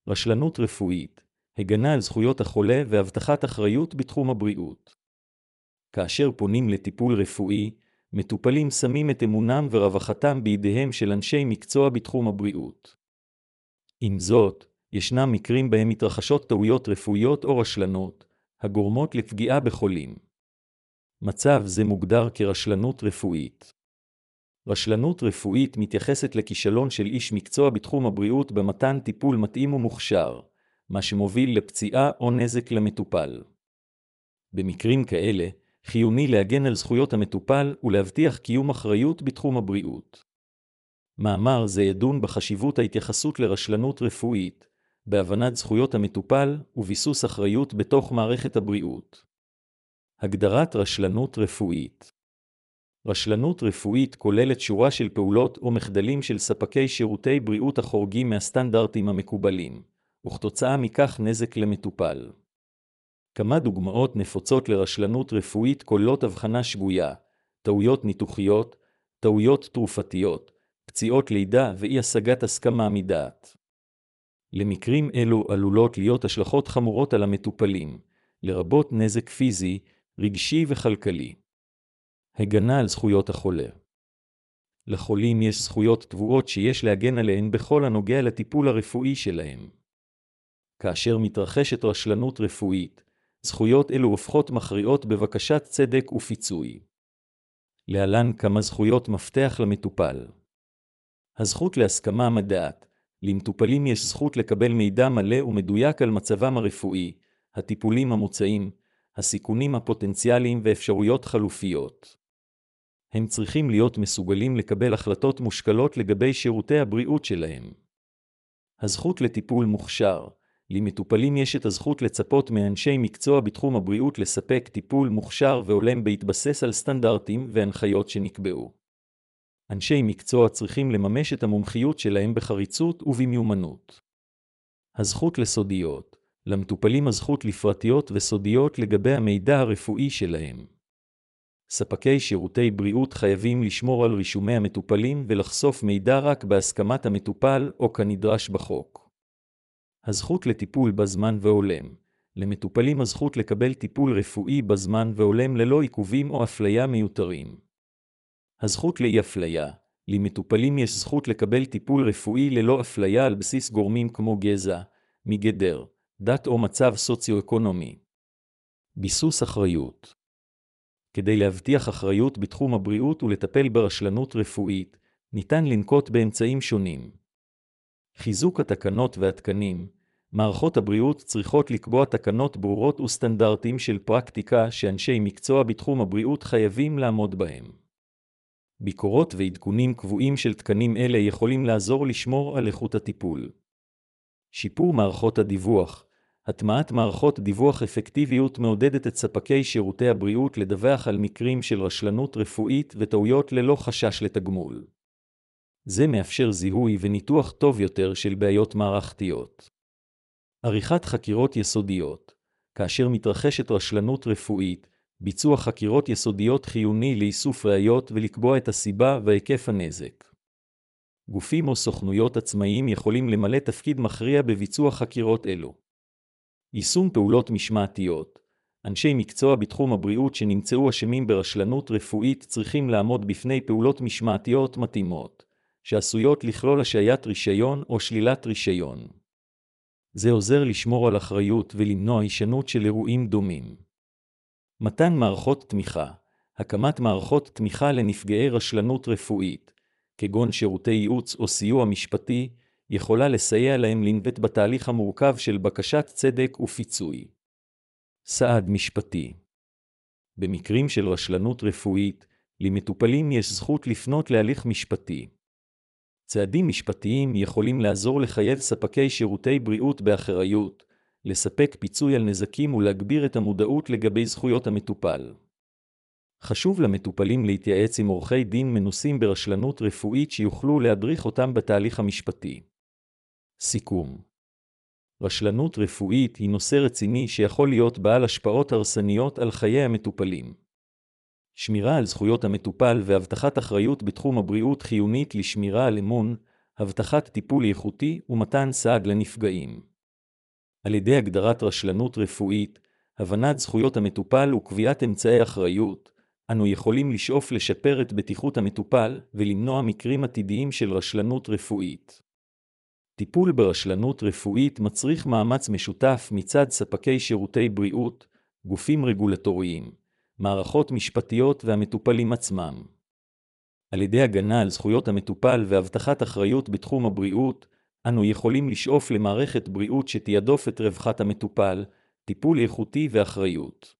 רשלנות רפואית, הגנה על זכויות החולה והבטחת אחריות בתחום הבריאות. כאשר פונים לטיפול רפואי, מטופלים שמים את אמונם ורווחתם בידיהם של אנשי מקצוע בתחום הבריאות. עם זאת, ישנם מקרים בהם מתרחשות טעויות רפואיות או רשלנות, הגורמות לפגיעה בחולים. מצב זה מוגדר כרשלנות רפואית. רשלנות רפואית מתייחסת לכישלון של איש מקצוע בתחום הבריאות במתן טיפול מתאים ומוכשר, מה שמוביל לפציעה או נזק למטופל. במקרים כאלה, חיוני להגן על זכויות המטופל ולהבטיח קיום אחריות בתחום הבריאות. מאמר זה ידון בחשיבות ההתייחסות לרשלנות רפואית, בהבנת זכויות המטופל וביסוס אחריות בתוך מערכת הבריאות. הגדרת רשלנות רפואית. רשלנות רפואית כוללת שורה של פעולות או מחדלים של ספקי שירותי בריאות החורגים מהסטנדרטים המקובלים, וכתוצאה מכך נזק למטופל. כמה דוגמאות נפוצות לרשלנות רפואית כוללות הבחנה שגויה, טעויות ניתוחיות, טעויות תרופתיות, פציעות לידה ואי השגת הסכמה מדעת. למקרים אלו עלולות להיות השלכות חמורות על המטופלים, לרבות נזק פיזי, רגשי וכלכלי. הגנה על זכויות החולה. לחולים יש זכויות טבועות שיש להגן עליהן בכל הנוגע לטיפול הרפואי שלהם. כאשר מתרחשת רשלנות רפואית, זכויות אלו הופכות מכריעות בבקשת צדק ופיצוי. להלן כמה זכויות מפתח למטופל. הזכות להסכמה מדעת. למטופלים יש זכות לקבל מידע מלא ומדויק על מצבם הרפואי, הטיפולים המוצעים, הסיכונים הפוטנציאליים ואפשרויות חלופיות. הם צריכים להיות מסוגלים לקבל החלטות מושכלות לגבי שירותי הבריאות שלהם. הזכות לטיפול מוכשר. למטופלים יש את הזכות לצפות מאנשי מקצוע בתחום הבריאות לספק טיפול מוכשר והולם בהתבסס על סטנדרטים והנחיות שנקבעו. אנשי מקצוע צריכים לממש את המומחיות שלהם בחריצות ובמיומנות. הזכות לסודיות. למטופלים הזכות לפרטיות וסודיות לגבי המידע הרפואי שלהם. ספקי שירותי בריאות חייבים לשמור על רישומי המטופלים ולחשוף מידע רק בהסכמת המטופל או כנדרש בחוק. הזכות לטיפול בזמן והולם. למטופלים הזכות לקבל טיפול רפואי בזמן והולם ללא עיכובים או אפליה מיותרים. הזכות לאי אפליה. למטופלים יש זכות לקבל טיפול רפואי ללא אפליה על בסיס גורמים כמו גזע, מגדר, דת או מצב סוציו-אקונומי. ביסוס אחריות. כדי להבטיח אחריות בתחום הבריאות ולטפל ברשלנות רפואית, ניתן לנקוט באמצעים שונים. חיזוק התקנות והתקנים. מערכות הבריאות צריכות לקבוע תקנות ברורות וסטנדרטים של פרקטיקה שאנשי מקצוע בתחום הבריאות חייבים לעמוד בהם. ביקורות ועדכונים קבועים של תקנים אלה יכולים לעזור לשמור על איכות הטיפול. שיפור מערכות הדיווח. הטמעת מערכות דיווח אפקטיביות מעודדת את ספקי שירותי הבריאות לדווח על מקרים של רשלנות רפואית וטעויות ללא חשש לתגמול. זה מאפשר זיהוי וניתוח טוב יותר של בעיות מערכתיות. עריכת חקירות יסודיות. כאשר מתרחשת רשלנות רפואית, ביצוע חקירות יסודיות חיוני לאיסוף ראיות ולקבוע את הסיבה והיקף הנזק. גופים או סוכנויות עצמאיים יכולים למלא תפקיד מכריע בביצוע חקירות אלו. יישום פעולות משמעתיות. אנשי מקצוע בתחום הבריאות שנמצאו אשמים ברשלנות רפואית צריכים לעמוד בפני פעולות משמעתיות מתאימות, שעשויות לכלול השעיית רישיון או שלילת רישיון. זה עוזר לשמור על אחריות ולמנוע הישנות של אירועים דומים. מתן מערכות תמיכה. הקמת מערכות תמיכה לנפגעי רשלנות רפואית, כגון שירותי ייעוץ או סיוע משפטי, יכולה לסייע להם לנווט בתהליך המורכב של בקשת צדק ופיצוי. סעד משפטי. במקרים של רשלנות רפואית, למטופלים יש זכות לפנות להליך משפטי. צעדים משפטיים יכולים לעזור לחייב ספקי שירותי בריאות באחריות, לספק פיצוי על נזקים ולהגביר את המודעות לגבי זכויות המטופל. חשוב למטופלים להתייעץ עם עורכי דין מנוסים ברשלנות רפואית שיוכלו להדריך אותם בתהליך המשפטי. סיכום. רשלנות רפואית היא נושא רציני שיכול להיות בעל השפעות הרסניות על חיי המטופלים. שמירה על זכויות המטופל והבטחת אחריות בתחום הבריאות חיונית לשמירה על אמון, הבטחת טיפול איכותי ומתן סעד לנפגעים. על ידי הגדרת רשלנות רפואית, הבנת זכויות המטופל וקביעת אמצעי אחריות, אנו יכולים לשאוף לשפר את בטיחות המטופל ולמנוע מקרים עתידיים של רשלנות רפואית. טיפול ברשלנות רפואית מצריך מאמץ משותף מצד ספקי שירותי בריאות, גופים רגולטוריים, מערכות משפטיות והמטופלים עצמם. על ידי הגנה על זכויות המטופל והבטחת אחריות בתחום הבריאות, אנו יכולים לשאוף למערכת בריאות שתיעדוף את רווחת המטופל, טיפול איכותי ואחריות.